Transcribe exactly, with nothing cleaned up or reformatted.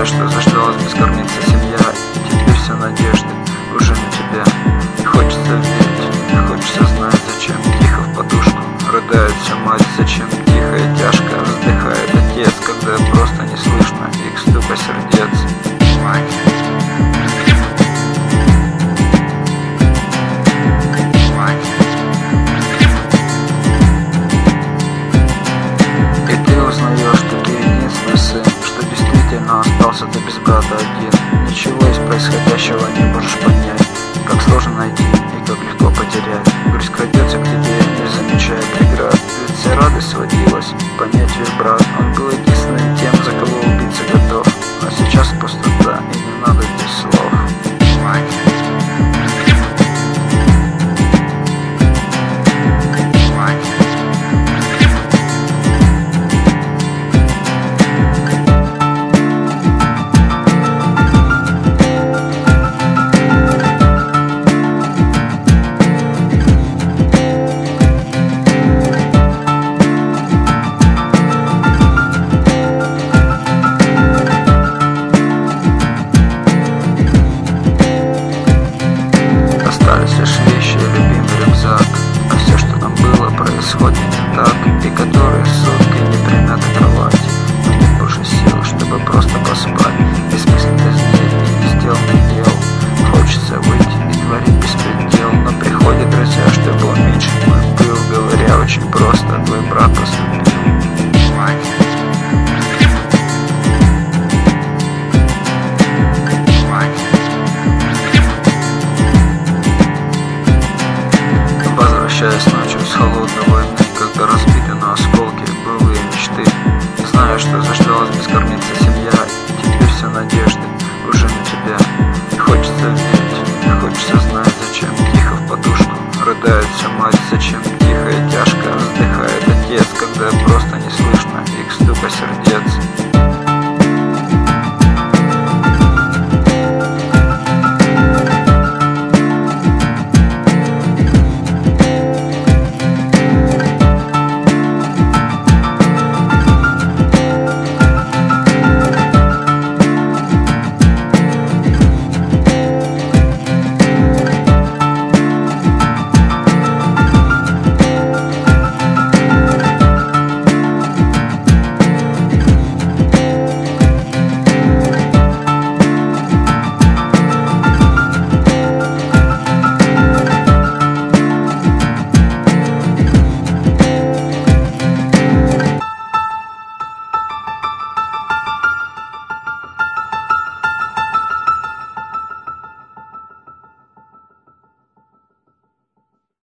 Знаю, что заждалась бескормиться семья, и теперь все надежды уже на тебя. И хочется верить, и хочется знать, зачем тихо в подушку рыдает вся мать, зачем тихо и тяжко вздыхает отец, когда просто не слышно их стука сердец. И ты узнаешь, что ты единственный сын, что действительно остался ты без брата один. Ничего из происходящего не можешь понять, как сложно найти и как легко потерять. Грусть крадется к тебе, не замечая преград, ведь вся радость сводилась к понятию брат. Он был единственным тем, за кого убиться готов, но сейчас пустота, и не надо здесь слов. Остались лишь вещи и любимый рюкзак, а все, что там было, происходит не так. И которые сутки не примята кровать, но нет больше сил, чтобы просто поспать. Бессмысленность дней и несделанных дел. Хочется выйти и творить беспредел, но приходят друзья, чтобы уменьшить мой пыл, говоря очень просто: твой брат поступил. Возвращаясь ночью с холодной войны, когда разбиты на осколки былые мечты, знаю, что заждалась бескормиться семья, и теперь все надежды уже на тебя. И хочется верить, и хочется знать, зачем тихо в подушку рыдает вся мать, зачем тихо и тяжко вздыхает отец, когда просто не слышно их стука сердец.